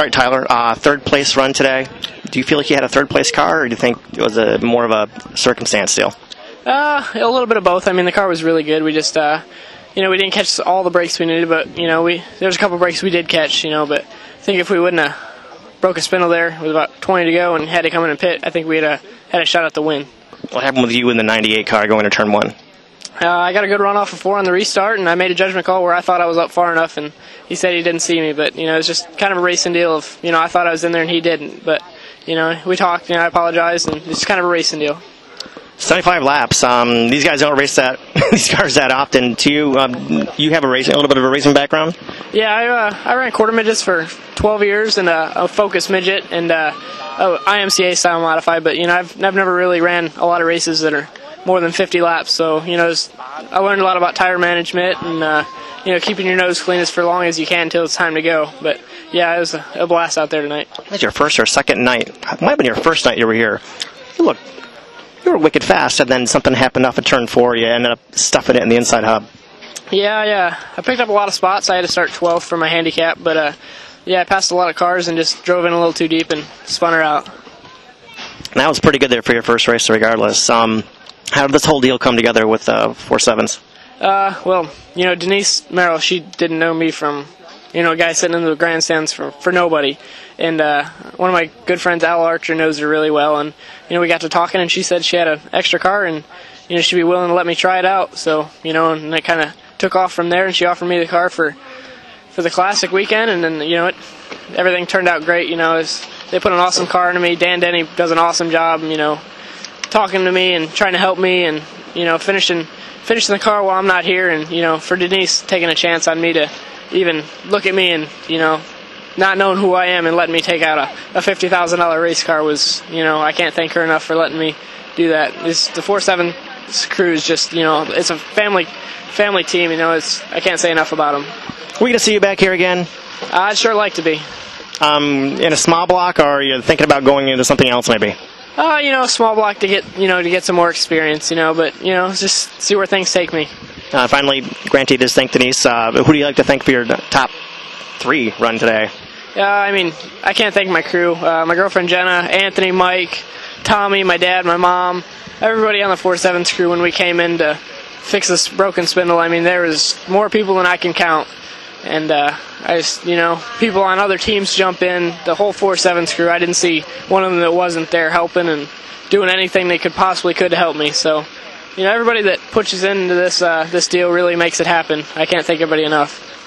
All right, Tyler, third place run today. Do you feel like you had a third place car, or do you think it was more of a circumstance deal? A little bit of both. I mean, the car was really good. We just, we didn't catch all the breaks we needed, but, there was a couple breaks we did catch, but I think if we wouldn't have broke a spindle there with about 20 to go and had to come in and pit, I think we had a shot at the win. What happened with you in the 98 car going to turn 1? I got a good run off of 4 on the restart, and I made a judgment call where I thought I was up far enough, and he said he didn't see me. But, it was just kind of a racing deal of, I thought I was in there and he didn't. But, we talked, I apologized, and it's kind of a racing deal. 75 laps. These guys don't race these cars that often. Do you have a little bit of a racing background? Yeah, I ran quarter midgets for 12 years and a Focus midget and IMCA style modified. But I've never really ran a lot of races that are more than 50 laps. So I learned a lot about tire management and keeping your nose clean as for long as you can until it's time to go. But yeah, it was a blast out there tonight. It was your first or second night. It might have been your first night you were here. You were wicked fast, and then something happened off of turn 4. You ended up stuffing it in the inside hub. Yeah. I picked up a lot of spots. I had to start 12th for my handicap, but I passed a lot of cars and just drove in a little too deep and spun her out. And that was pretty good there for your first race, regardless. How did this whole deal come together with 4.7s? Denise Merrill, she didn't know me from, a guy sitting in the grandstands for nobody. And one of my good friends, Al Archer, knows her really well. And, we got to talking, and she said she had an extra car, and, she'd be willing to let me try it out. So, and it kind of took off from there, and she offered me the car for the Classic weekend. And then, everything turned out great. They put an awesome car into me. Dan Denny does an awesome job, talking to me and trying to help me and, finishing the car while I'm not here. And, for Denise taking a chance on me to even look at me and, not knowing who I am and letting me take out a $50,000 race car was, I can't thank her enough for letting me do that. The 4.7 crew is just, it's a family team. I can't say enough about them. Are we going to see you back here again? I'd sure like to be. In a small block, or are you thinking about going into something else maybe? A small block to get some more experience, but, just see where things take me. Finally, Granty does thank Denise. Who do you like to thank for your top 3 run today? I can't thank my crew. My girlfriend Jenna, Anthony, Mike, Tommy, my dad, my mom, everybody on the 4.7's crew when we came in to fix this broken spindle. There was more people than I can count. And people on other teams jump in, the whole 4.7's crew. I didn't see one of them that wasn't there helping and doing anything they could to help me. So, everybody that pushes into this deal really makes it happen. I can't thank everybody enough.